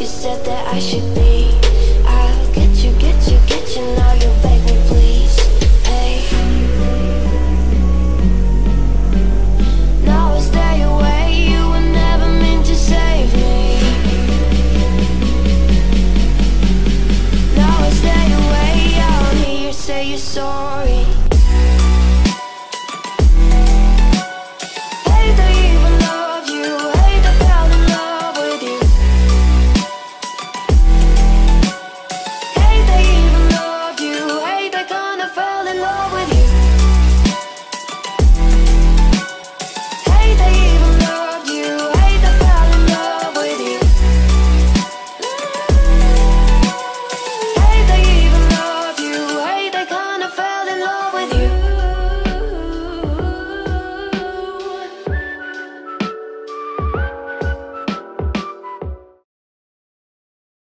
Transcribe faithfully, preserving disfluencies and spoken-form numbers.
You said that I should be. I'll get you, get you, get you. Now you're